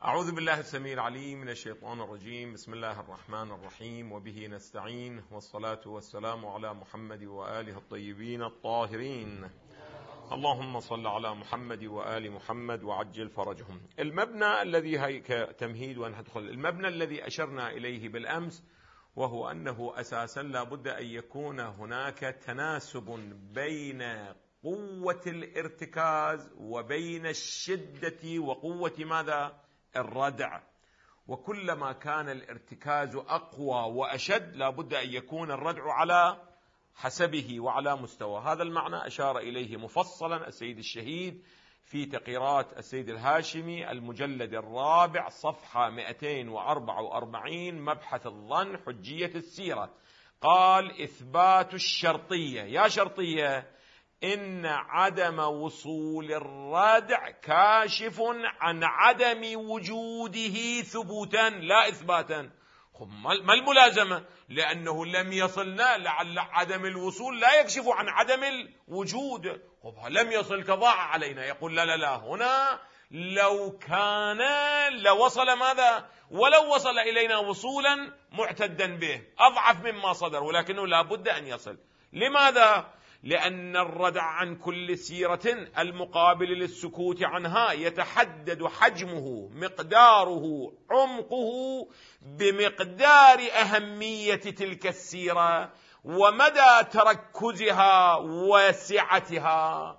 أعوذ بالله السميع العليم من الشيطان الرجيم. بسم الله الرحمن الرحيم، وبه نستعين، والصلاة والسلام على محمد وآله الطيبين الطاهرين. اللهم صل على محمد وآل محمد وعجل فرجهم. المبنى الذي هيك تمهيد وندخل المبنى الذي أشرنا إليه بالأمس، وهو أنه أساسا لا بد أن يكون هناك تناسب بين قوة الارتكاز وبين الشدة وقوة ماذا؟ الردع. وكلما كان الارتكاز أقوى وأشد لا بد أن يكون الردع على حسبه وعلى مستوى. هذا المعنى أشار إليه مفصلا السيد الشهيد في تقريرات السيد الهاشمي المجلد الرابع صفحة 244 مبحث الظن حجية السيرة. قال: إثبات الشرطية، يا شرطية، إن عدم وصول الردع كاشف عن عدم وجوده ثبوتا لا إثباتا. ما الملازمة؟ لأنه لم يصلنا، لعل عدم الوصول لا يكشف عن عدم الوجود. لم يصل كضاع علينا. يقول لا هنا لو كان لوصل ماذا؟ ولو وصل إلينا وصولا معتدا به أضعف مما صدر، ولكنه لا بد أن يصل. لماذا؟ لأن الردع عن كل سيرة المقابل للسكوت عنها يتحدد حجمه، مقداره، عمقه بمقدار أهمية تلك السيرة ومدى تركزها وسعتها.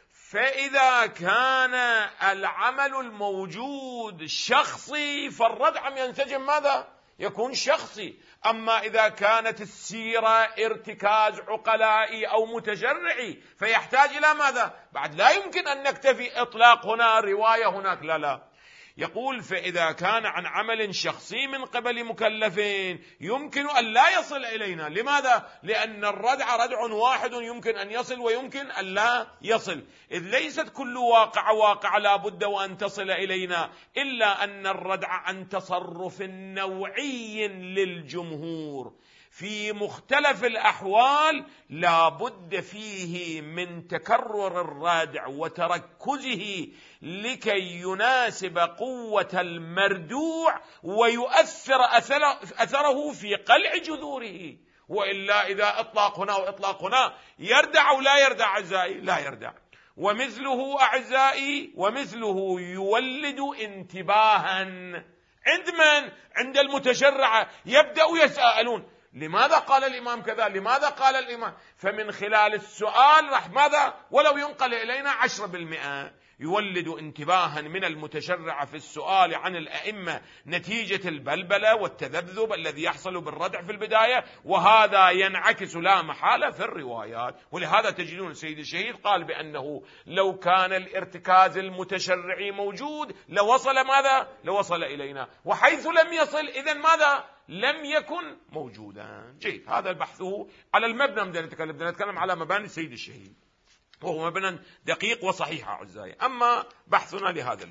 فإذا كان العمل الموجود شخصي فالردع ينسجم ماذا؟ يكون شخصي. أما إذا كانت السيرة ارتكاز عقلائي أو متشرعي فيحتاج إلى ماذا؟ بعد لا يمكن أن نكتفي إطلاق هنا رواية هناك، لا. يقول: فإذا كان عن عمل شخصي من قبل مكلفين يمكن أن لا يصل إلينا. لماذا؟ لأن الردع ردع واحد يمكن أن يصل ويمكن أن لا يصل، إذ ليست كل واقع لا بد وأن تصل إلينا، إلا أن الردع عن تصرف نوعي للجمهور في مختلف الأحوال لا بد فيه من تكرر الرادع وتركزه لكي يناسب قوة المردوع ويؤثر أثره في قلع جذوره. وإلا إذا إطلاق هنا وإطلاق هنا يردع أو لا يردع أعزائي؟ لا يردع. ومثله أعزائي، ومثله يولد انتباها عند من؟ عند المتشرعة. يبدأ يسألون: لماذا قال الإمام كذا؟ لماذا قال الإمام؟ فمن خلال السؤال رح ماذا؟ ولو ينقل إلينا 10% يولد انتباها من المتشرع في السؤال عن الأئمة نتيجة البلبلة والتذبذب الذي يحصل بالردع في البداية، وهذا ينعكس لا محالة في الروايات. ولهذا تجدون السيد الشهيد قال بأنه لو كان الارتكاز المتشرعي موجود لوصل ماذا؟ لوصل إلينا، وحيث لم يصل إذن ماذا؟ لم يكن موجودا. جيد، هذا بحثه على المبنى. بدنا نتكلم على مباني السيد الشهيد، وهو مبنى دقيق وصحيح أعزائي. أما بحثنا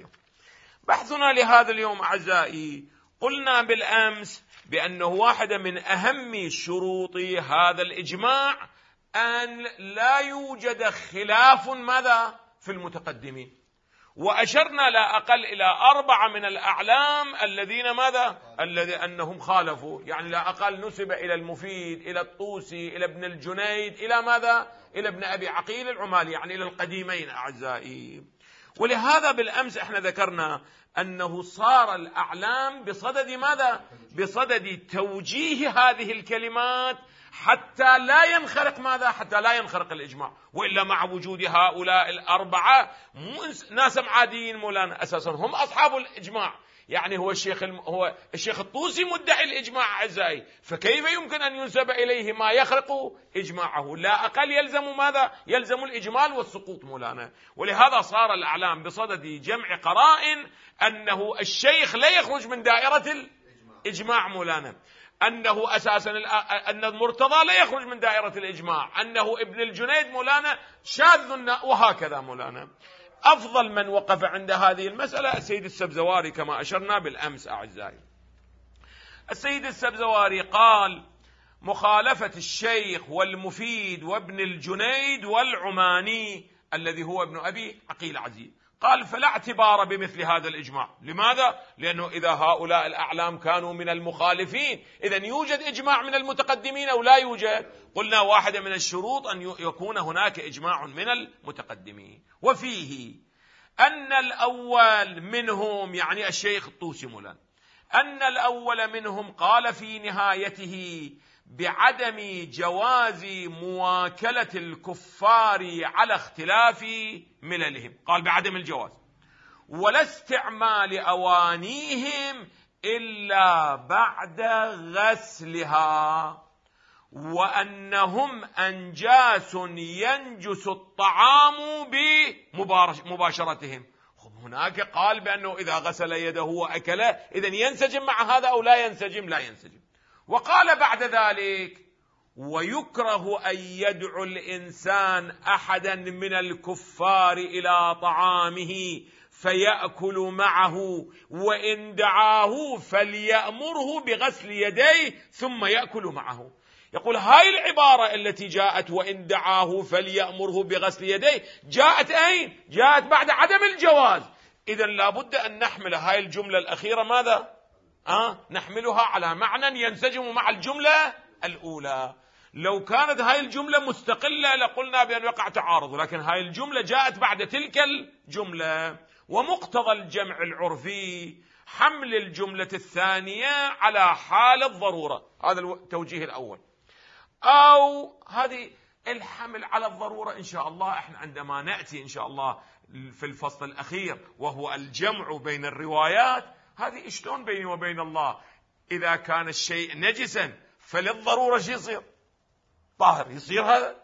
لهذا اليوم أعزائي، قلنا بالأمس بأنه واحدة من أهم شروط هذا الإجماع أن لا يوجد خلاف ماذا؟ في المتقدمين. وأشرنا لا أقل إلى 4 من الأعلام الذين ماذا؟ الذي أنهم خالفوا، يعني لا أقل نسب إلى المفيد، إلى الطوسي، إلى ابن الجنيد، إلى ماذا؟ إلى ابن أبي عقيل العمالي، يعني إلى القديمين أعزائي. ولهذا بالأمس احنا ذكرنا أنه صار الأعلام بصدد ماذا؟ بصدد توجيه هذه الكلمات حتى لا ينخرق ماذا؟ حتى لا ينخرق الإجماع. وإلا مع وجود هؤلاء 4 ناس عاديين مولانا أساسا هم أصحاب الإجماع، يعني هو الشيخ الطوسي مدعي الإجماع أعزائي، فكيف يمكن أن ينسب إليه ما يخرق إجماعه؟ لا أقل يلزم ماذا؟ يلزم الإجمال والسقوط مولانا. ولهذا صار الأعلام بصدد جمع قرائن أنه الشيخ لا يخرج من دائرة الإجماع مولانا، أنه أساسا أن المرتضى لا يخرج من دائرة الإجماع، أنه ابن الجنيد مولانا شاذ، وهكذا مولانا. أفضل من وقف عند هذه المسألة السيد السبزواري كما أشرنا بالأمس أعزائي. السيد السبزواري قال: مخالفة الشيخ والمفيد وابن الجنيد والعماني الذي هو ابن أبي عقيل عزيز، قال فلا اعتبار بمثل هذا الإجماع. لماذا؟ لأنه إذا هؤلاء الأعلام كانوا من المخالفين إذن يوجد إجماع من المتقدمين أو لا يوجد؟ قلنا واحدة من الشروط أن يكون هناك إجماع من المتقدمين. وفيه أن الأول منهم، يعني الشيخ الطوسي مولان، أن الأول منهم قال في نهايته بعدم جواز مواكلة الكفار على اختلاف مللهم، قال بعدم الجواز، ولا استعمال أوانيهم إلا بعد غسلها، وأنهم أنجاس ينجس الطعام بمباشرتهم. هناك قال بأنه إذا غسل يده وأكله إذن ينسجم مع هذا أو لا ينسجم؟ لا ينسجم. وقال بعد ذلك ويكره أن يدعو الإنسان أحدا من الكفار إلى طعامه فيأكل معه، وإن دعاه فليأمره بغسل يديه ثم يأكل معه. يقول هاي العبارة التي جاءت وإن دعاه فليأمره بغسل يديه جاءت أين؟ جاءت بعد عدم الجواز. إذن لابد أن نحمل هاي الجملة الأخيرة ماذا؟ نحملها على معنى ينسجم مع الجملة الأولى. لو كانت هاي الجملة مستقلة لقلنا بأن وقع تعارض، لكن هاي الجملة جاءت بعد تلك الجملة. ومقتضى الجمع العرفي حمل الجملة الثانية على حال الضرورة، هذا التوجيه الأول. أو هذه الحمل على الضرورة إن شاء الله احنا عندما نأتي إن شاء الله في الفصل الأخير وهو الجمع بين الروايات، هذه شلون بيني وبين الله؟ إذا كان الشيء نجسا فللضرورة شيء يصير طاهر، يصير هذا.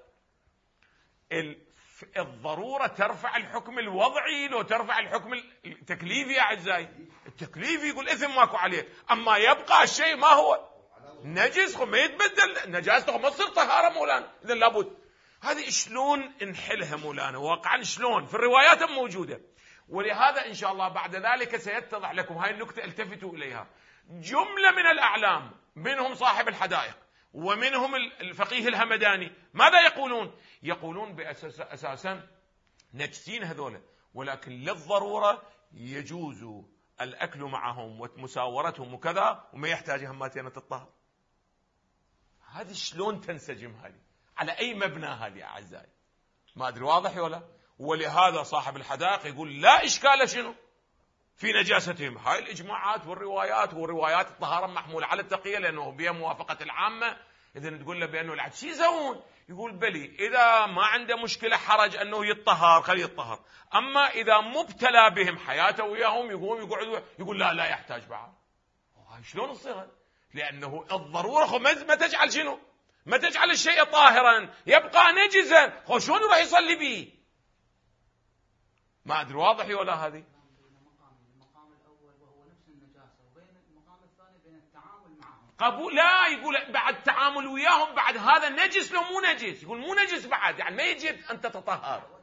الضرورة ترفع الحكم الوضعي لو ترفع الحكم التكليفي يا أعزائي. التكليفي يقول إثم ماكو عليه، أما يبقى الشيء ما هو نجس ما يتبدل نجاسته ما تصير طهارة مولانا. إذن لابد هذه شلون نحلها مولانا واقعا، شلون في الروايات موجودة. ولهذا إن شاء الله بعد ذلك سيتضح لكم هاي النكتة، التفتوا إليها. جملة من الأعلام منهم صاحب الحدائق ومنهم الفقيه الهمداني ماذا يقولون؟ يقولون بأساسا نجسين هذولا، ولكن للضرورة يجوز الأكل معهم ومساورتهم وكذا وما يحتاج هماتين الطهر. هذه شلون تنسجم هذه؟ على أي مبنى هذه أعزائي؟ ما أدري واضح ولا؟ ولهذا صاحب الحدائق يقول لا إشكال شنو في نجاستهم. هاي الإجماعات والروايات الطهارة محمولة على التقية لأنه بها موافقة العامة. إذن تقول له بأنه العد شي يسوون؟ يقول بلي إذا ما عنده مشكلة حرج أنه يطهر خليه يطهر، أما إذا مبتلى بهم حياته وياهم يقوم يقعد يقول لا يحتاج بعد. هاي شلون تصير؟ لأنه الضرورة ما تجعل شنو؟ ما تجعل الشيء طاهرا، يبقى نجسا، شلون يروح يصلي به؟ ما أدري واضح ولا هذه؟ المقام الأول وهو نفس النجاسة، وبين المقام الثاني بين التعامل معهم. قبول لا، يقول بعد التعامل وياهم بعد هذا نجس لو مو نجس؟ يقول مو نجس بعد، يعني ما يجب أن تتطهر.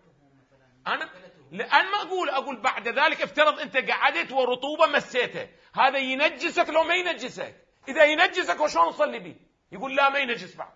أنا ما أقول بعد ذلك افترض أنت قعدت ورطوبة مسيته، هذا ينجسك لو ما ينجسك؟ إذا ينجسك وشون نصلي به؟ يقول لا ما ينجس بعد،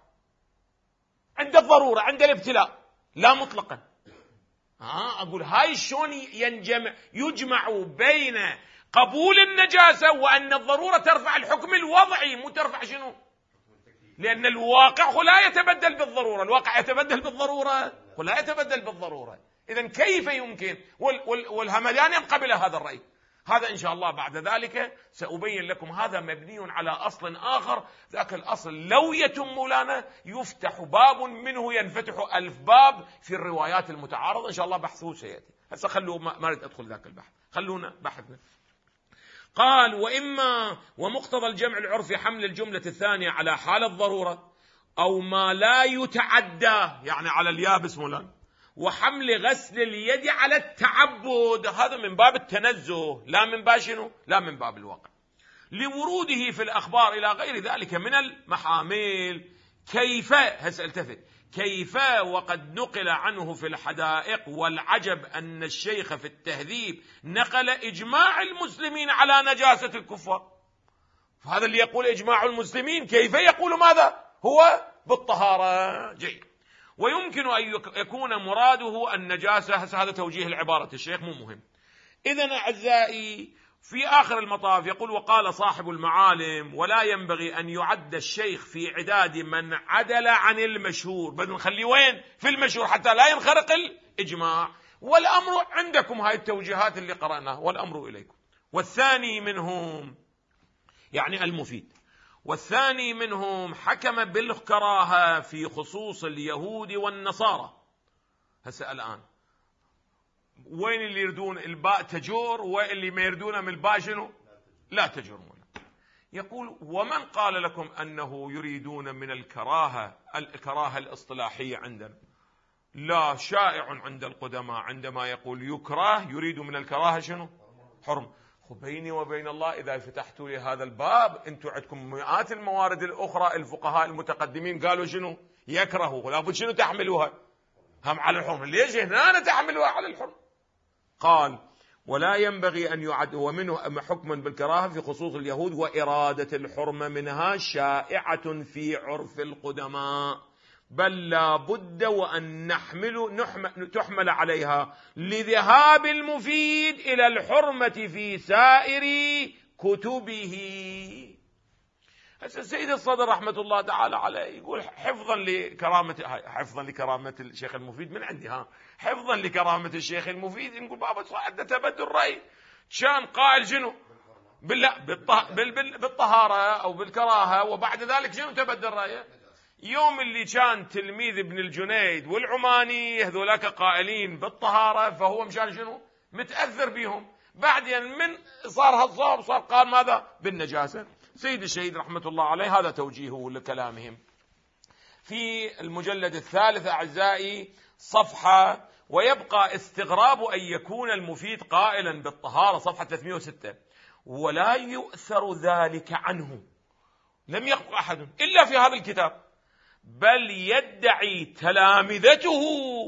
عند الضرورة عند الابتلاء لا مطلقا. أقول هاي شلون يجمع بين قبول النجاسة وأن الضرورة ترفع الحكم الوضعي مو ترفع شنو؟ لأن الواقع لا يتبدل بالضرورة، الواقع يتبدل بالضرورة ولا يتبدل بالضرورة. إذن كيف يمكن؟ والهمداني قبل هذا الرأي. هذا إن شاء الله بعد ذلك سأبين لكم هذا مبني على أصل آخر، ذاك الأصل لو يتم مولانا يفتح باب منه ينفتح 1000 باب في الروايات المتعارضة. إن شاء الله بحثه سيأتي. هسه خلوا ما أريد أدخل ذاك البحث، خلونا بحثنا. قال وإما ومقتضى الجمع العرفي حمل الجملة الثانية على حال الضرورة أو ما لا يتعدى، يعني على اليابس مولانا، وحمل غسل اليد على التعبد، هذا من باب التنزه لا من باب شنو؟ لا من باب الواقع، لوروده في الأخبار إلى غير ذلك من المحامل. كيف التفت كيف وقد نقل عنه في الحدائق، والعجب أن الشيخ في التهذيب نقل إجماع المسلمين على نجاسة الكفار. فهذا اللي يقول إجماع المسلمين كيف يقول ماذا؟ هو بالطهارة. جيد. ويمكن أن يكون مراده النجاسة. هذا توجيه العبارة الشيخ مو مهم. إذن أعزائي في آخر المطاف يقول: وقال صاحب المعالم: ولا ينبغي أن يعد الشيخ في عداد من عدل عن المشهور، بل نخلي وين في المشهور حتى لا ينخرق الإجماع. والأمر عندكم، هاي التوجيهات اللي قرأناها، والأمر إليكم. والثاني منهم يعني المفيد، والثاني منهم حكم بالكراهة في خصوص اليهود والنصارى. هسه الآن وين اللي يردون الباء تجور، واللي ما يردون من الباء شنو؟ لا تجرون. يقول: ومن قال لكم أنه يريدون من الكراهة الاصطلاحية عندنا؟ لا، شائع عند القدماء عندما يقول يكره يريد من الكراهة شنو؟ حرم. بيني وبين الله إذا فتحتوا لي هذا الباب أنتم عندكم مئات الموارد الأخرى. الفقهاء المتقدمين قالوا شنو؟ يكرهوا، لابد شنو تحملوها؟ هم على الحرم. ليش هنا تحملوها على الحرم؟ قال: ولا ينبغي أن يعد، ومنه حكم بالكراهة في خصوص اليهود، وإرادة الحرمة منها شائعة في عرف القدماء، بل لا بد وأن تحمل عليها لذهاب المفيد إلى الحرمة في سائر كتبه. السيد الصدر رحمة الله تعالى عليه يقول: حفظا لكرامة الشيخ المفيد من عندي، حفظا لكرامة الشيخ المفيد نقول بابا صعد تبدل الرأي. كان قائل شنو؟ بالطهارة أو بالكراهة، وبعد ذلك شنو تبدل رأيه؟ يوم اللي كان تلميذ ابن الجنيد والعماني هذولاك قائلين بالطهارة، فهو مشان شنو؟ متأثر بهم. بعدين من صار هالصواب صار قال ماذا؟ بالنجاسة. سيد الشهيد رحمة الله عليه هذا توجيهه لكلامهم. في المجلد الثالث أعزائي صفحة: ويبقى استغراب أن يكون المفيد قائلا بالطهارة، صفحة 306: ولا يؤثر ذلك عنه، لم يقل أحد إلا في هذا الكتاب، بل يدعي تلامذته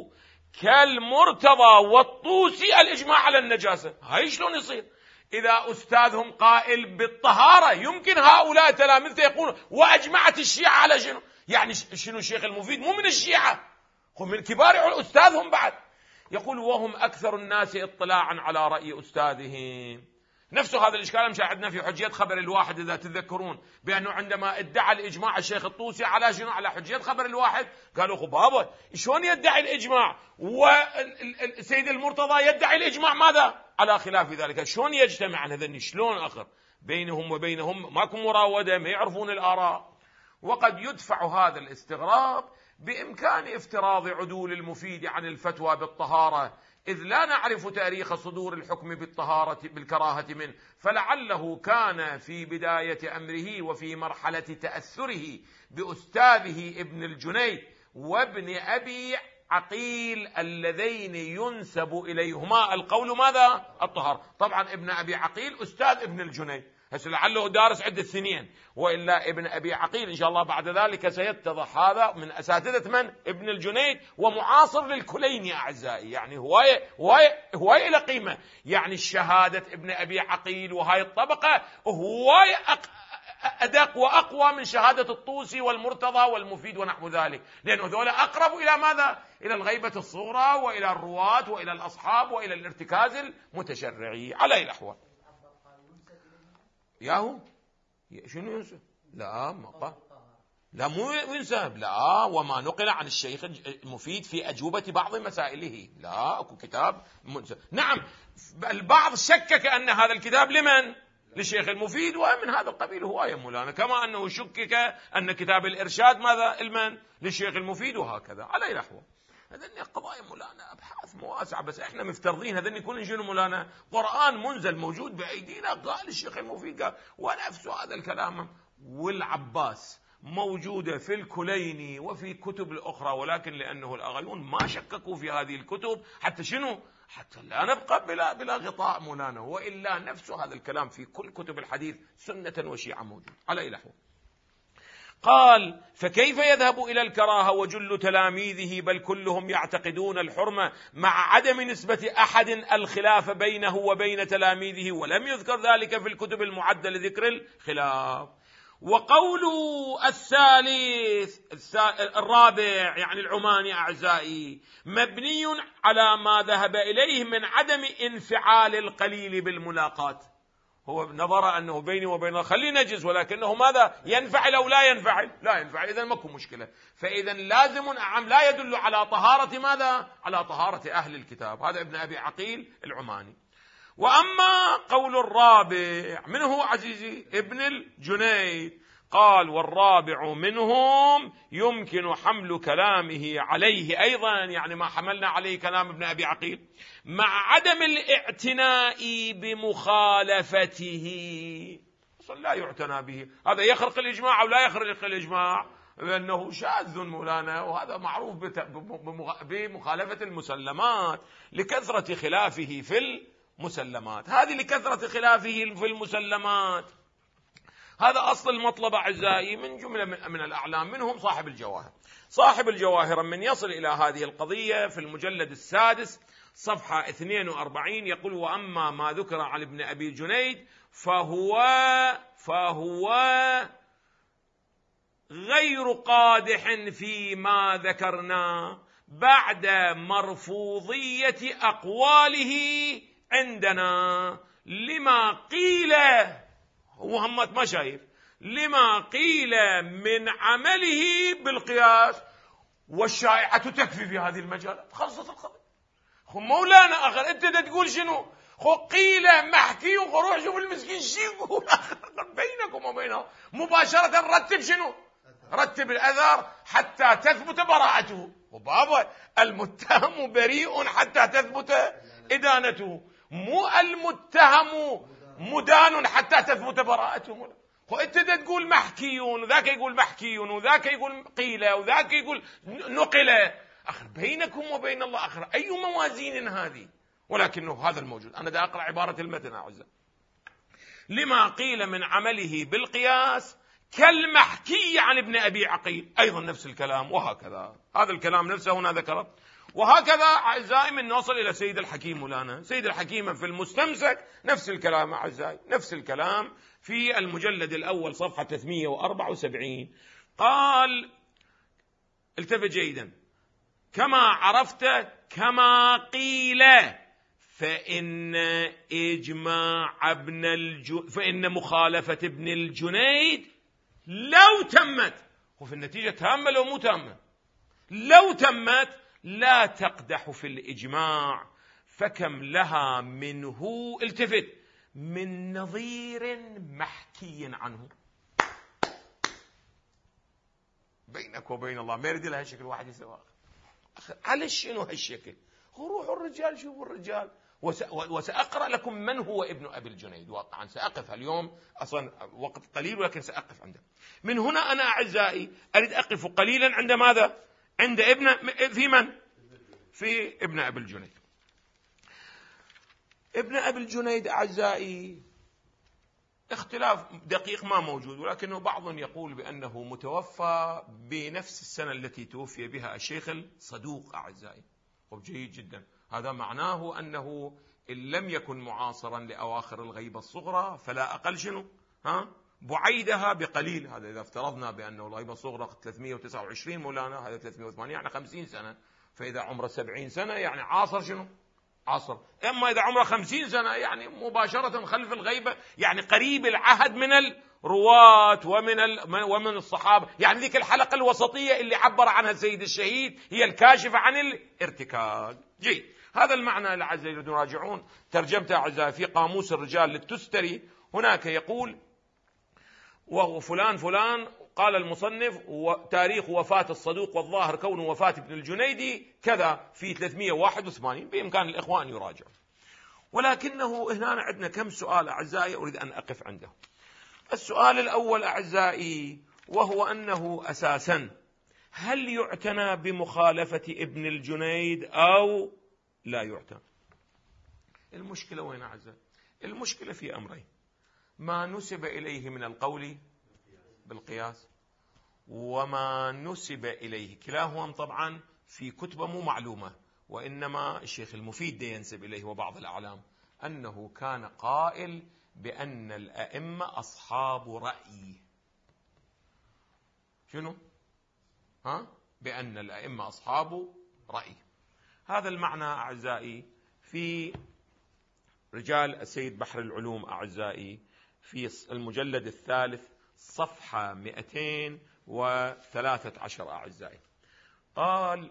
كالمرتضى والطوسي الإجماع على النجاسة. هاي شلون يصير؟ إذا أستاذهم قائل بالطهارة يمكن هؤلاء تلامذته يقولون وأجمعت الشيعة على شنو؟ يعني شنو الشيخ المفيد مو من الشيعة، هم من كبار أستاذهم بعد. يقول: وهم أكثر الناس اطلاعا على رأي أستاذهم. نفس هذا الإشكال مشاهدنا في حجية خبر الواحد، إذا تذكرون بأنه عندما ادعى الإجماع الشيخ الطوسي على شنو؟ على حجية خبر الواحد. قالوا: خب بابا شلون يدعي الإجماع والسيد المرتضى يدعي الإجماع ماذا؟ على خلاف ذلك. شلون يجتمع هذني؟ شلون آخر بينهم وبينهم ماكو مراودة، ما يعرفون الآراء. وقد يدفع هذا الاستغراب بإمكان افتراض عدول المفيد عن الفتوى بالطهارة، إذ لا نعرف تاريخ صدور الحكم بالكراهة منه، فلعله كان في بداية أمره وفي مرحلة تأثره بأستاذه ابن الجنيد وابن أبي عقيل اللذين ينسب إليهما القول ماذا؟ الطهارة. طبعا ابن أبي عقيل أستاذ ابن الجنيد، هسه لعله دارس عدة سنين، وإلا ابن أبي عقيل إن شاء الله بعد ذلك سيتضح هذا من أساتذة من؟ ابن الجنيد، ومعاصر للكليني أعزائي، يعني هواية إلى قيمة. يعني الشهادة ابن أبي عقيل وهاي الطبقة هواية أدق وأقوى من شهادة الطوسي والمرتضى والمفيد ونحو ذلك، لأنه ذولا أقرب إلى ماذا؟ إلى الغيبة الصغرى وإلى الرواة وإلى الأصحاب وإلى الارتكاز المتشرعي. على أي الأحوال ياهو شنو ينسب؟ لا ما قال، لا مو ينسب، لا. وما نقل عن الشيخ المفيد في أجوبة بعض مسائله، لا أكو كتاب منسب. نعم البعض شكك أن هذا الكتاب لمن؟ للشيخ المفيد، ومن هذا القبيل هواية مولانا، كما أنه شكك أن كتاب الإرشاد ماذا؟ المن؟ للشيخ المفيد، وهكذا. على أي نحو هذني قضايا مولانا أبحاث مواسعة، بس إحنا مفترضين هذني كل شنو مولانا؟ قرآن منزل موجود بأيدينا قال الشيخ المفيد قال، ونفس هذا الكلام والعباس موجودة في الكليني وفي كتب الأخرى، ولكن لأنه الأغيون ما شككوا في هذه الكتب حتى شنو؟ حتى لا نبقى بلا غطاء مولانا، وإلا نفس هذا الكلام في كل كتب الحديث سنة وشيعة موجود. على أي نحو قال: فكيف يذهب إلى الكراهة وجل تلاميذه بل كلهم يعتقدون الحرمة مع عدم نسبة أحد الخلاف بينه وبين تلاميذه، ولم يذكر ذلك في الكتب المعدة لذكر الخلاف. وقول الرابع يعني العماني أعزائي مبني على ما ذهب إليه من عدم انفعال القليل بالملاقاة. هو نظر أنه بيني وبين خلي نجز، ولكنه ماذا ينفعل أو لا ينفعل؟ لا ينفعل، إذن ماكو مشكلة. فإذا لازم لا يدل على طهارة ماذا؟ على طهارة أهل الكتاب. هذا ابن أبي عقيل العماني. وأما قول الرابع منه عزيزي ابن الجنيد قال والرابع منهم يمكن حمل كلامه عليه أيضا، يعني ما حملنا عليه كلام ابن أبي عقيل، مع عدم الاعتناء بمخالفته. أصلا لا يعتنى به، هذا يخرق الإجماع أو لا يخرق الإجماع، لأنه شاذ مولانا، وهذا معروف بمخالفة المسلمات لكثرة خلافه في المسلمات. هذه لكثرة خلافه في المسلمات، هذا أصل المطلب أعزائي من جملة من الأعلام، منهم صاحب الجواهر. صاحب الجواهر من يصل إلى هذه القضية في المجلد السادس صفحة 42 يقول وأما ما ذكر عن ابن أبي جنيد فهو غير قادح فيما ذكرنا بعد مرفوضية أقواله عندنا لما قيل، محمد ما شايف، لما قيل من عمله بالقياس، والشائعة تكفي في هذه المجالات. خلصت القضية. مولانا أخر أنت تقول شنو؟ قيل محكي، وروح شوف المسكين شو يقول بينكم وبينه مباشرة. رتب شنو؟ رتب الأثر حتى تثبت براءته، وبابا المتهم بريء حتى تثبت إدانته، مو المتهم مدان حتى تثبت براءته. وانت تقول محكيون، وذاك يقول محكيون، وذاك يقول قيل، وذاك يقول نقل. اخر بينكم وبين الله اخر اي موازين هذه؟ ولكنه هذا الموجود. انا دا اقرا عباره المتن اعزائي. لما قيل من عمله بالقياس كالمحكي عن ابن ابي عقيل، ايضا نفس الكلام، وهكذا هذا الكلام نفسه هنا ذكره. وهكذا أعزائي من نوصل إلى سيد الحكيم مولانا. سيد الحكيم في المستمسك نفس الكلام أعزائي، نفس الكلام في المجلد الأول صفحة 374 قال التفت جيدا كما عرفت كما قيل فإن مخالفة ابن الجنيد لو تمت، وفي النتيجة تامة لو مو تامة، لو تمت لا تقدح في الإجماع، فكم لها منه التفت من نظير محكي عنه. بينك وبين الله ما يريد لها هالشكل واحد يسوى. على شنو هالشكل؟ روحوا الرجال شوفوا الرجال. وسأقرأ لكم من هو ابن أبي الجنيد واقعا. سأقف اليوم أصلا وقت قليل ولكن سأقف عنده. من هنا أنا أعزائي أريد أقف قليلا عند ماذا؟ عند في ابن أبي الجنيد. ابن أبي الجنيد أعزائي اختلاف دقيق ما موجود، ولكنه بعض يقول بأنه متوفى بنفس السنة التي توفي بها الشيخ الصدوق أعزائي. جيد جدا، هذا معناه أنه إن لم يكن معاصرا لأواخر الغيبة الصغرى فلا أقل شنو؟ بعيدها بقليل. هذا إذا افترضنا بأنه الغيبة الصغرى 329 مولانا، هذا 380 يعني 50 سنة، فإذا عمره 70 سنة يعني عاصر شنو؟ عاصر. أما إذا عمره 50 سنة يعني مباشرة خلف الغيبة، يعني قريب العهد من الرواة ومن الصحابة، يعني ذيك الحلقة الوسطية اللي عبر عنها السيد الشهيد هي الكاشفة عن الارتكاز. جيد، هذا المعنى الأعزائي نراجعون ترجمته أعزائي في قاموس الرجال للتستري. هناك يقول وفلان فلان قال المصنف وتاريخ وفاة الصدوق والظاهر كون وفاة ابن الجنيدي كذا في 381. بإمكان الإخوان يراجع. ولكنه هنا عندنا كم سؤال أعزائي أريد أن أقف عنده. السؤال الأول أعزائي وهو أنه أساسا هل يعتنى بمخالفة ابن الجنيد أو لا يعتنى؟ المشكلة وين أعزائي؟ المشكلة في أمرين: ما نسب إليه من القول بالقياس، وما نسب إليه كلاهما طبعا في كتبه مو معلومة، وإنما الشيخ المفيد ينسب إليه وبعض الأعلام أنه كان قائل بأن الأئمة أصحاب رأي. شنو؟ بأن الأئمة أصحاب رأي. هذا المعنى أعزائي في رجال السيد بحر العلوم أعزائي في المجلد الثالث صفحة 213 أعزائي. قال: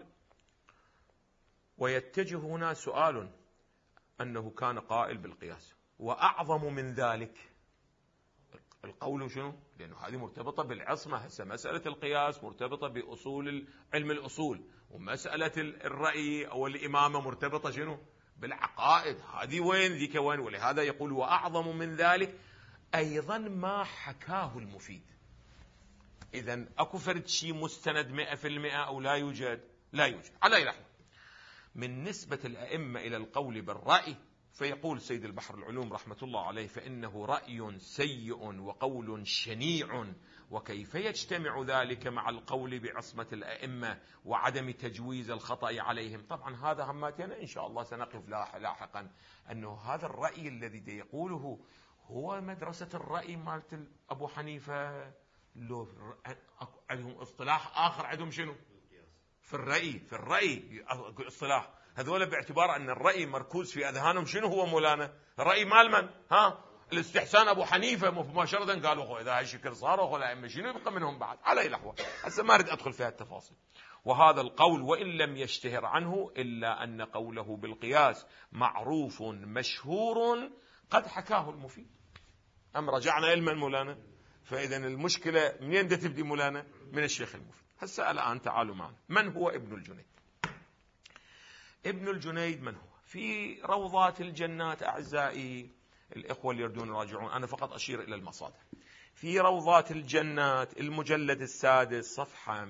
ويتجه هنا سؤال أنه كان قائل بالقياس، وأعظم من ذلك القول شنو؟ لأنه هذه مرتبطة بالعصمة. هسه مسألة القياس مرتبطة بأصول علم الأصول، ومسألة الرأي أو الإمامة مرتبطة شنو؟ بالعقائد. هذه وين ذيك وين؟ ولهذا يقول: وأعظم من ذلك أيضا ما حكاه المفيد. إذن أكو فرد شيء مستند 100% أو لا يوجد؟ لا يوجد على أي لحظة. من نسبة الأئمة إلى القول بالرأي، فيقول سيد البحر العلوم رحمة الله عليه: فإنه رأي سيء وقول شنيع، وكيف يجتمع ذلك مع القول بعصمة الأئمة وعدم تجويز الخطأ عليهم؟ طبعا هذا هماتنا إن شاء الله سنقف لاحقا أنه هذا الرأي الذي يقوله هو مدرسة الرأي مالت أبو حنيفة، لو عندهم اصطلاح آخر، عندهم شنو؟ في الرأي اصطلاح هذول باعتبار أن الرأي مركوز في أذهانهم. شنو هو مولانا؟ الرأي مال من؟ الاستحسان أبو حنيفة مباشرة قالوا إذا هالشكل صاروا الأئمة شنو يبقى منهم بعد؟ على لحظة هسه ما أريد أدخل في التفاصيل. وهذا القول وإن لم يشتهر عنه إلا أن قوله بالقياس معروف مشهور قد حكاه المفيد. أم رجعنا إلى من مولانا؟ فإذا المشكلة منين تبدي مولانا؟ من الشيخ المفيد. هسه الآن تعالوا معنا. من هو ابن الجنيد؟ ابن الجنيد من هو؟ في روضات الجنات أعزائي الإخوة اللي يردون يراجعون، أنا فقط أشير إلى المصادر. في روضات الجنات المجلد السادس صفحة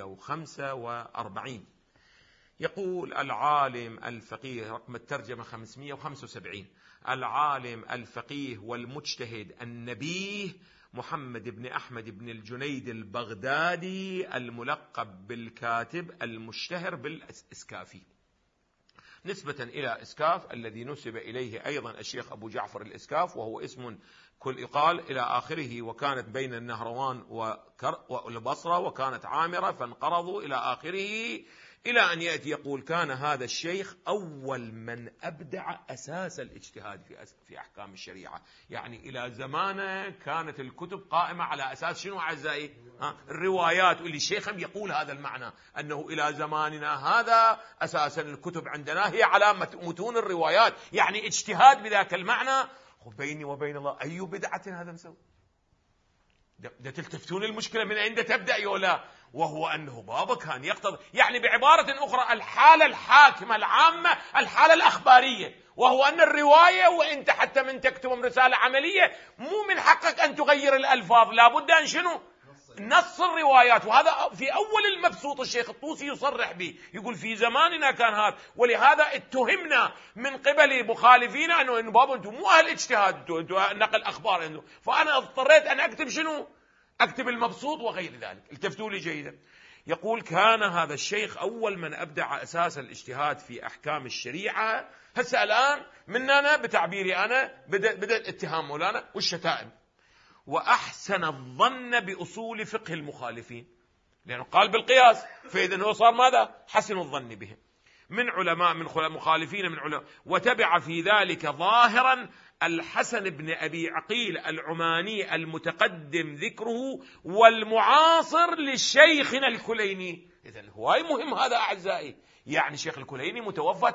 145 يقول: العالم الفقيه، رقم الترجمة 575، العالم الفقيه والمجتهد النبيه محمد بن أحمد بن الجنيد البغدادي الملقب بالكاتب المشتهر بالإسكافي، نسبة إلى إسكاف الذي نسب إليه أيضا الشيخ أبو جعفر الإسكاف، وهو اسم كل يقال إلى آخره. وكانت بين النهروان والبصرة، وكانت عامرة فانقرضوا إلى آخره، إلى أن يأتي يقول: كان هذا الشيخ أول من أبدع أساس الاجتهاد في أحكام الشريعة. يعني إلى زمانه كانت الكتب قائمة على أساس شنو أعزائي؟ الروايات. واللي الشيخ يقول هذا المعنى، أنه إلى زماننا هذا أساسا الكتب عندنا هي على متون الروايات، يعني اجتهاد بذاك المعنى. بيني وبين الله أي بدعة هذا مسوي؟ ده تلتفتون المشكلة من أين تبدأ يولا؟ وهو أنه بابا كان يقتضي، يعني بعبارة أخرى الحالة الحاكمة العامة الحالة الأخبارية، وهو أن الرواية وإنت حتى من تكتب رسالة عملية مو من حقك أن تغير الألفاظ، لابد أن شنو؟ نص الروايات. وهذا في أول المبسوط الشيخ الطوسي يصرح به، يقول في زماننا كان هذا. ولهذا اتهمنا من قبل مخالفين أنه بابا أنتم مو أهل اجتهاد، أنتم نقل أخبار أنتم. فأنا اضطريت أن أكتب شنو؟ أكتب المبسوط وغير ذلك. التفتوا لي جيدا. يقول: كان هذا الشيخ أول من أبدع أساس الاجتهاد في أحكام الشريعة. هسه الآن مننا بتعبيري أنا بدأ الاتهام مولانا والشتائم. وأحسن الظن بأصول فقه المخالفين، لأنه قال بالقياس، فإذا هو صار ماذا؟ حسن الظن بهم من علماء، من مخالفين من علماء. وتبع في ذلك ظاهرا الحسن بن أبي عقيل العماني المتقدم ذكره والمعاصر للشيخنا الكليني. إذن هواي مهم هذا أعزائي. يعني شيخ الكليني متوفى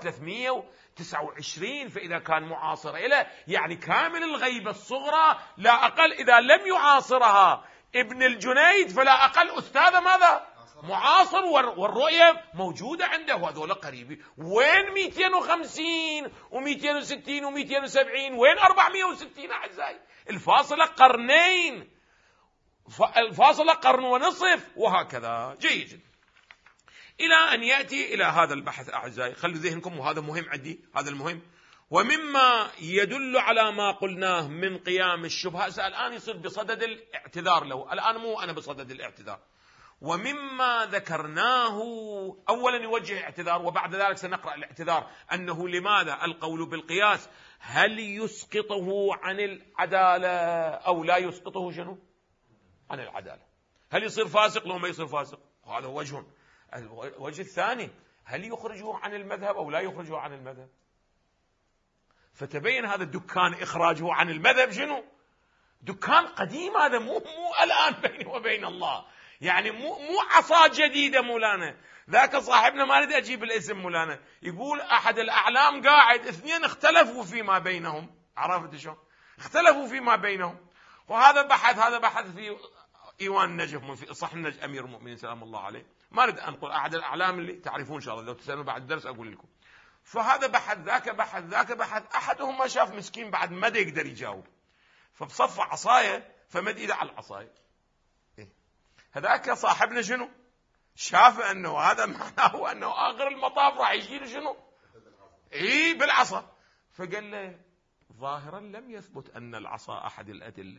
329، فإذا كان معاصر إليه يعني كامل الغيبة الصغرى لا أقل. إذا لم يعاصرها ابن الجنيد فلا أقل أستاذ ماذا؟ معاصر، والرؤية موجودة عنده. وهذول قريبي. وين 250 و260 و270؟ وين 460 أعزائي؟ الفاصلة قرنين، الفاصلة قرن ونصف، وهكذا. جيد جدا. إلى أن يأتي إلى هذا البحث أعزائي. خلوا ذهنكم، وهذا مهم عندي، هذا المهم. ومما يدل على ما قلناه من قيام الشبهة. الآن يصير بصدد الاعتذار له، الآن مو أنا بصدد الاعتذار. ومما ذكرناه أولا يوجه اعتذار، وبعد ذلك سنقرأ الاعتذار. أنه لماذا القول بالقياس هل يسقطه عن العدالة أو لا يسقطه شنو؟ عن العدالة. هل يصير فاسق لو ما يصير فاسق؟ هذا وجه. الوجه الثاني، هل يخرجه عن المذهب أو لا يخرجه عن المذهب؟ فتبين هذا الدكان إخراجه عن المذهب شنو؟ دكان قديم، هذا مو الآن بيني وبين الله، يعني مو عصا جديدة مولانا. ذاك صاحبنا ما أريد أجيب الاسم مولانا، يقول أحد الأعلام قاعد اثنين اختلفوا فيما بينهم، عرفت شلون؟ اختلفوا فيما بينهم، وهذا بحث في إيوان النجف في صح النجف أمير المؤمنين سلام الله عليه، ما أريد أنقل أحد الأعلام اللي تعرفون إن شاء الله، لو تسألوا بعد الدرس أقول لكم. فهذا بحث ذاك بحث أحدهم ما شاف مسكين بعد ما يقدر يجاوب، فبصف عصاية فمد إيده على العصاية. هذاك صاحبنا شنو؟ شاف أنه هذا معناه أنه آخر المطاف راح يشيل شنو؟ بالعصا. فقال له ظاهرا لم يثبت أن العصا أحد الأدلة،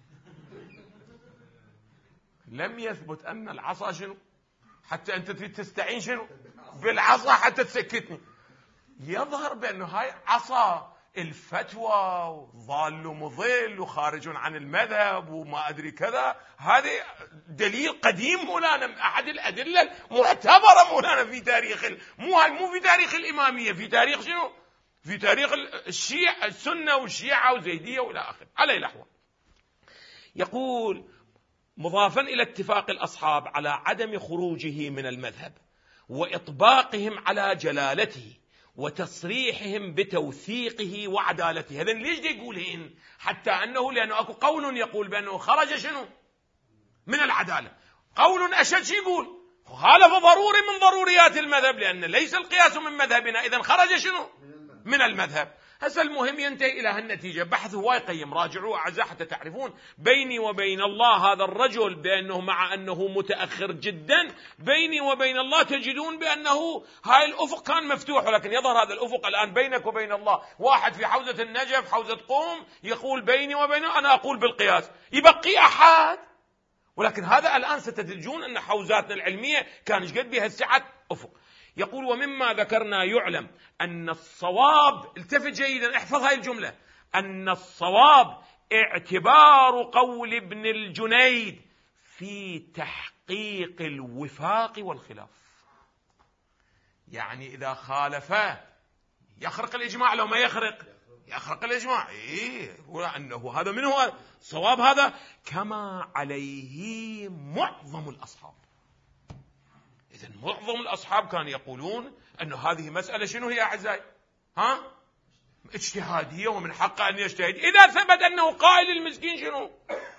لم يثبت أن العصا شنو؟ حتى أنت تريد تستعين شنو؟ بالعصا حتى تسكتني. يظهر بأنه هاي عصا الفتوى ضال مضل وخارج عن المذهب وما أدري كذا، هذا دليل قديم مولانا، أحد الأدلة المعتبرة مولانا في تاريخ مو في تاريخ الإمامية، في تاريخ شنو؟ في تاريخ الشيعة، السنة والشيعة وزيدية وإلى آخره. على الأحوال يقول مضافا إلى اتفاق الأصحاب على عدم خروجه من المذهب وإطباقهم على جلالته وتصريحهم بتوثيقه وعدالته. هذا ليش يقولين؟ حتى أنه لأنه أكو قول يقول بأنه خرج شنو؟ من العدالة. قول أشد يقول خالف ضروري من ضروريات المذهب، لأن ليس القياس من مذهبنا، إذن خرج شنو؟ من المذهب. هسه المهم ينتهي إلى هالنتيجة. بحث هواي قيم، راجعوه أعزاء حتى تعرفون بيني وبين الله هذا الرجل بأنه مع أنه متأخر جدا، بيني وبين الله تجدون بأنه هاي الأفق كان مفتوح، ولكن يظهر هذا الأفق الآن بينك وبين الله. واحد في حوزة النجف حوزة قوم يقول بيني وبينه أنا أقول بالقياس، يبقي أحد. ولكن هذا الآن ستتجون أن حوزاتنا العلمية كانت قد بها السعة أفق. يقول ومما ذكرنا يعلم أن الصواب، التفت جيدا احفظ هاي الجملة، أن الصواب اعتبار قول ابن الجنيد في تحقيق الوفاق والخلاف. يعني إذا خالف يخرق الإجماع، لو ما يخرق الإجماع. أنه هذا من هو الصواب، هذا كما عليه معظم الأصحاب. إذن معظم الأصحاب كانوا يقولون أن هذه مسألة شنو هي أعزائي؟ اجتهادية، ومن حقه أن يجتهد. إذا ثبت أنه قائل المسكين شنو؟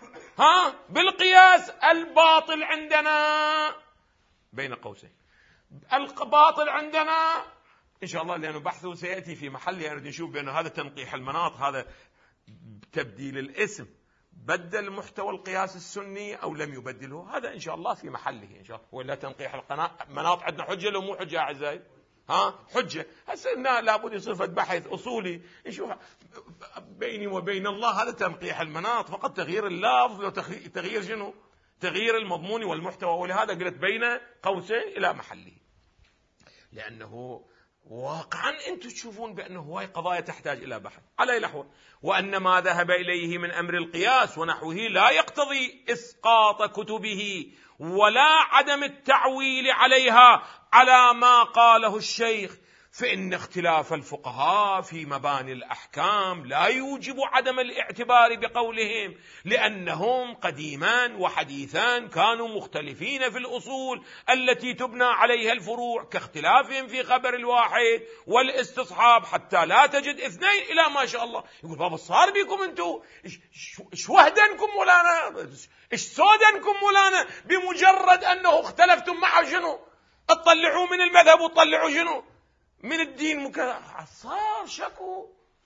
بالقياس الباطل عندنا بين قوسين، الباطل عندنا إن شاء الله، لأنه بحثه سيأتي في محل يريد نشوف بأن هذا تنقيح المناط، هذا تبديل الاسم، بدل محتوى القياس السني أو لم يبدله، هذا إن شاء الله في محله إن شاء الله. ولا تنقيح المناط عندنا حجة لو مو حجة أعزائي؟ حجة. هسه لابد يصير بحث أصولي نشوف بيني وبين الله، هذا تنقيح المناط، فقط تغيير اللفظ وتغيير شنو؟ تغيير المضمون والمحتوى. ولهذا قلت بين قوسين إلى محله، لأنه واقعا أنتم تشوفون بأنه هواي قضايا تحتاج إلى بحث. على الأحوال وأن ما ذهب إليه من أمر القياس ونحوه لا يقتضي إسقاط كتبه ولا عدم التعويل عليها على ما قاله الشيخ، فإن اختلاف الفقهاء في مباني الأحكام لا يوجب عدم الاعتبار بقولهم، لأنهم قديما وحديثا كانوا مختلفين في الأصول التي تبنى عليها الفروع، كاختلافهم في خبر الواحد والاستصحاب، حتى لا تجد اثنين إلى ما شاء الله. يقول بابا صار بكم أنتم إيش وهدنكم مولانا، إيش سودنكم مولانا، بمجرد أنه اختلفتم معه شنو؟ اطلعوا من المذهب وطلعوا شنو؟ من الدين صار شكو.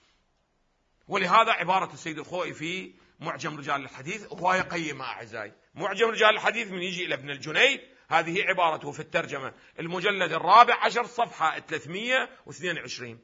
ولهذا عبارة السيد الخوئي في معجم رجال الحديث هواية قيمة أعزائي. معجم رجال الحديث من يجي إلى ابن الجنيد، هذه عبارته في الترجمة المجلد 14 صفحة 322.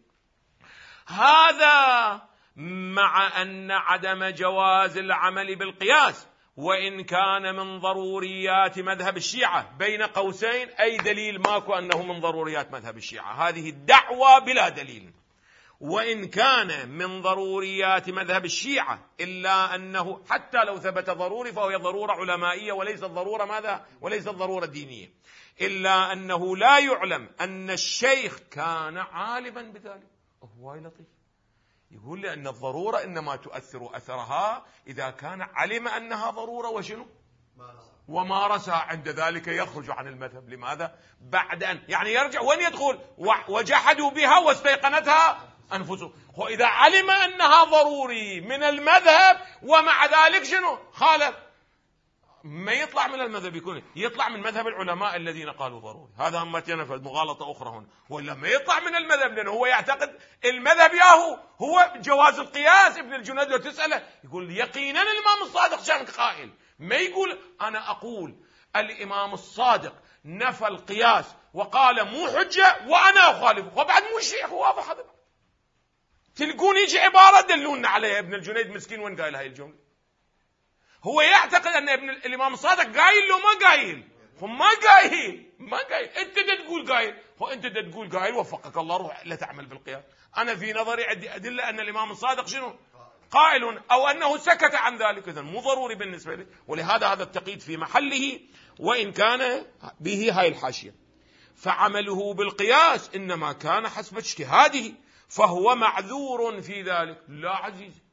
هذا مع أن عدم جواز العمل بالقياس وإن كان من ضروريات مذهب الشيعة، بين قوسين أي دليل ماكو أنه من ضروريات مذهب الشيعة، هذه الدعوة بلا دليل. وإن كان من ضروريات مذهب الشيعة، إلا أنه حتى لو ثبت ضروري فهو ضرورة علمائية وليس الضرورة ماذا؟ وليس الضرورة دينية. إلا أنه لا يعلم أن الشيخ كان عالما بذلك. هو لطيف يقول لي أن الضرورة إنما تؤثر أثرها إذا كان علم أنها ضرورة وشنو؟ ومارسها، عند ذلك يخرج عن المذهب. لماذا؟ بعد أن يعني يرجع وين يدخل؟ وجحدوا بها واستيقنتها أنفسهم. وإذا علم أنها ضروري من المذهب ومع ذلك شنو؟ خالف، ما يطلع من المذهب، يطلع من مذهب العلماء الذين قالوا ضروري. هذا ما تنفذ مغالطة أخرى هنا. ولا ما يطلع من المذهب، لأنه هو يعتقد المذهب هو جواز القياس. ابن الجنيد لو تسأله يقول يقينا الإمام الصادق كان قائل، ما يقول أنا أقول الإمام الصادق نفى القياس وقال مو حجة وأنا أخالفه، وبعد مو شيء. واضح هذا. تلقون يجي عبارة دلونا عليها. ابن الجنيد مسكين وين قايل هاي الجملة؟ هو يعتقد أن الإمام الصادق قايل له ما قايل. ما قايل. أنت تقول قايل. أنت تقول قايل وفقك الله، روح لا تعمل بالقياس. أنا في نظري عندي أدلة أن الإمام الصادق شنو؟ قائل، أو أنه سكت عن ذلك. إذن مو ضروري بالنسبة لي. ولهذا هذا التقييد في محله، وإن كان به هاي الحاشية. فعمله بالقياس إنما كان حسب اجتهاده، فهو معذور في ذلك. لا عزيزي،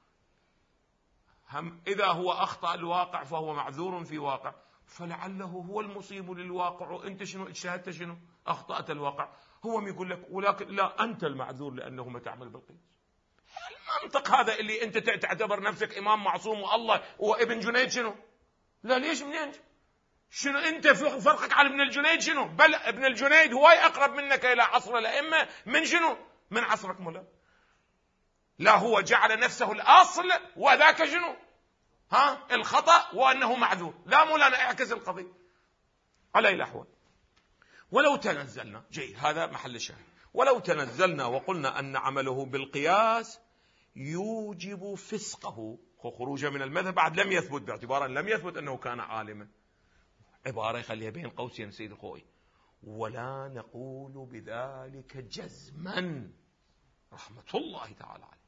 إذا هو أخطأ الواقع فهو معذور في واقع، فلعله هو المصيب للواقع، وأنت شنو اجتهدت، شنو أخطأت الواقع. هو ما يقول لك ولكن لا، أنت المعذور لأنه ما تعمل بالقياس. المنطق هذا اللي أنت تعتبر نفسك إمام معصوم والله وابن جنيد شنو؟ لا، ليش منين؟ شنو أنت فرقك على ابن الجنيد شنو؟ بل ابن الجنيد هو أقرب منك إلى عصر الأئمة من شنو؟ من عصرك مولانا. لا، هو جعل نفسه الأصل وذاك شنو؟ الخطأ، وأنه معذور. لا مولانا، اعكس القضية على أي الأحوال. ولو تنزلنا، جيد، هذا محل الشاهد، ولو تنزلنا وقلنا أن عمله بالقياس يوجب فسقه، خروجه من المذهب بعد لم يثبت، باعتبارا لم يثبت أنه كان عالما. عبارة يخليها بين قوسين سيد الخوي، ولا نقول بذلك جزما رحمة الله تعالى عليه.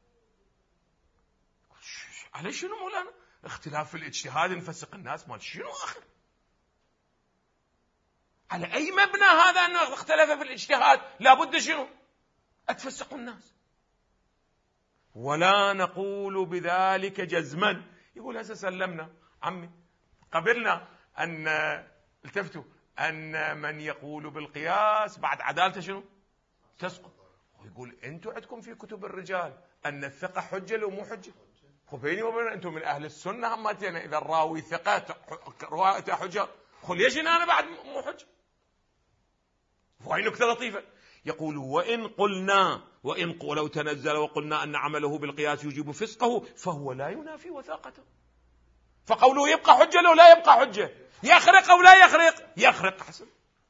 على شنو مولانا؟ اختلاف في الاجتهاد نفسق الناس، ما شنو آخر؟ على أي مبنى هذا أنه اختلف في الاجتهاد لابد شنو؟ أتفسق الناس. ولا نقول بذلك جزما. يقول هسه سلمنا عمي، قبلنا أن التفتوا أن من يقول بالقياس بعد عدالته شنو؟ تسقط. ويقول أنتم عندكم في كتب الرجال أن الثقة حجة لو مو حجة. بيني وبين أنتم من أهل السنة همتين، إذا الراوي ثقة روايته حجة، ليش أنا بعد مو حجة؟ وهي نكتة لطيفة. يقول ولو تنزل وقلنا أن عمله بالقياس يجيب فسقه، فهو لا ينافي وثاقته. فقوله يبقى حجة لو لا يبقى حجة، يخرق أو لا يخرق؟ يخرق. حسن،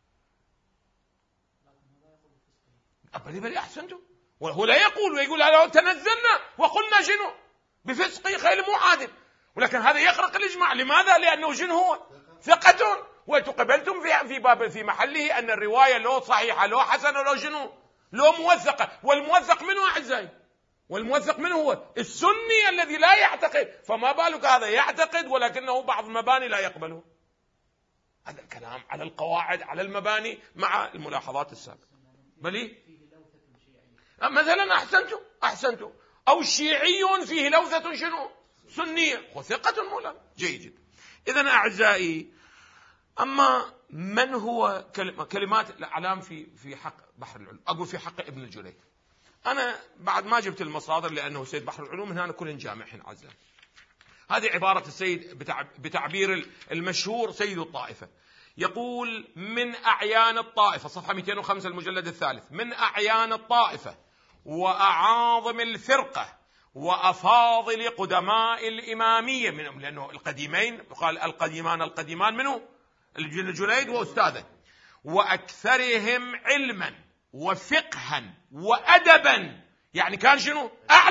بل أحسنتم. وهو لا يقول، ويقول لو تنزلنا وقلنا شنو بفسقه خيل مو عادل، ولكن هذا يخرق الإجماع. لماذا؟ لأنه شنو هو؟ ثقة. وتقبلتم في باب في محله أن الرواية لو صحيحة لو حسنة لو شنو لو موثقة. والموثق منه أعزائي، والموثق منه هو السني الذي لا يعتقد. فما بالك هذا يعتقد ولكنه بعض المباني لا يقبله. هذا الكلام على القواعد على المباني مع الملاحظات السابقة. بلي مثلا أحسنتم أو شيعي فيه لوثة شنو سنية وثقة مولانا. جيد جدا. إذن أعزائي، أما من هو كلمات الأعلام في حق بحر العلوم، أقول في حق ابن الجنيد. أنا بعد ما جبت المصادر لأنه سيد بحر العلوم هنا كلهم جامعين عزة. هذه عبارة السيد بتعبير المشهور سيد الطائفة، يقول من أعيان الطائفة، صفحة 205 المجلد الثالث، من أعيان الطائفة وأعاظم الفرقة وأفاضل قدماء الإمامية منهم، لأنه القديمين قال القديمان منه الجنيد وأستاذه، وأكثرهم علما وفقها وأدبا. يعني كان شنو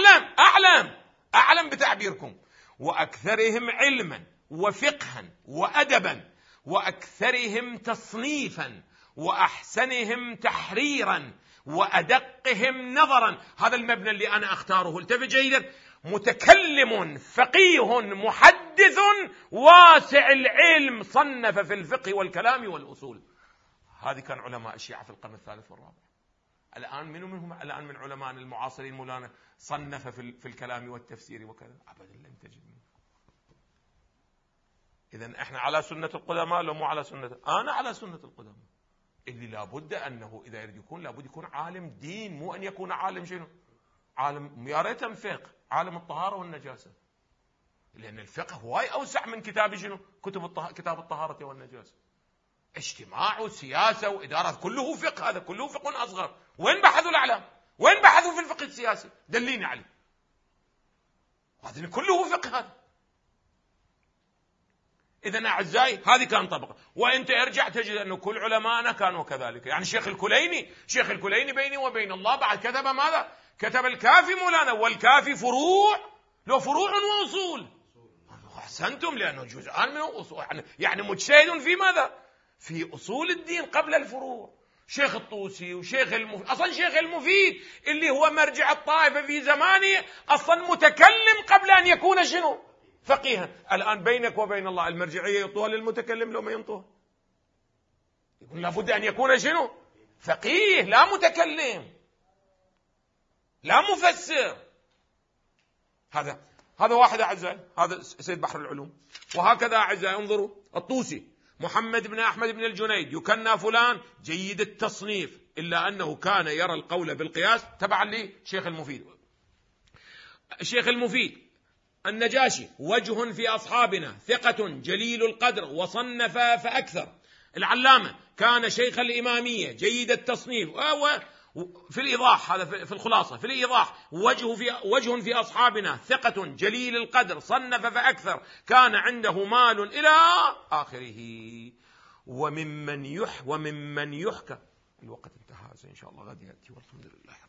أعلم بتعبيركم. وأكثرهم علما وفقها وأدبا، وأكثرهم تصنيفا، وأحسنهم تحريرا، وأدقهم نظرا. هذا المبنى اللي أنا أختاره، التفت جيدا، متكلم فقيه محدث واسع العلم، صنف في الفقه والكلام والأصول. هذه كان علماء الشيعة في القرن الثالث والرابع. الآن منهم الآن من علماء المعاصرين مولانا صنف في الكلام والتفسير وكذا؟ أبدا لم تجد منه. إذن إحنا على سنة القدماء لو مو على سنة؟ أنا على سنة القدماء، اللي لابد أنه إذا يريد يكون لابد يكون عالم دين، مو أن يكون عالم شنو؟ عالم يا ريت فقه، عالم الطهارة والنجاسة، لأن الفقه هواي أوسع من كتاب شنو؟ كتاب الطهارة والنجاسة. اجتماع وسياسة وإدارة كله فقه، هذا كله فقه أصغر. وين بحثوا الأعلام؟ وين بحثوا في الفقه السياسي؟ دليني عليه. هذا كله فقه هذا. إذن أعزائي هذه كان طبقة. وأنت ارجع تجد أنه كل علماءنا كانوا كذلك. يعني شيخ الكليني بيني وبين الله بعد كتب ماذا؟ كتب الكافي مولانا، والكافي فروع، له فروع وأصول. أحسنتم، لأنه جزءان من الأصول، يعني مجتهد في ماذا؟ في أصول الدين قبل الفروع. شيخ الطوسي وشيخ المفيد، أصلا شيخ المفيد اللي هو مرجع الطائفة في زمانه أصلا متكلم قبل أن يكون شنو؟ فقيها. الآن بينك وبين الله المرجعية يعطوها للمتكلم لو ما ينطوها؟ يقول لابد أن يكون شنو؟ فقيه، لا متكلم، لا مفسر. هذا واحد أعزائي، هذا سيد بحر العلوم. وهكذا أعزائي انظروا، الطوسي محمد بن أحمد بن الجنيد يكنى فلان جيد التصنيف، إلا أنه كان يرى القول بالقياس تبعا لشيخ المفيد. الشيخ المفيد النجاشي وجه في أصحابنا، ثقة جليل القدر وصنف فأكثر. العلامة كان شيخ الإمامية جيد التصنيف. في الإيضاح، هذا في الخلاصة، في الإيضاح وجه في أصحابنا، ثقة جليل القدر صنف فأكثر، كان عنده مال إلى آخره. وممن يحكى. الوقت انتهى، إن شاء الله غد يأتي، والحمد لله.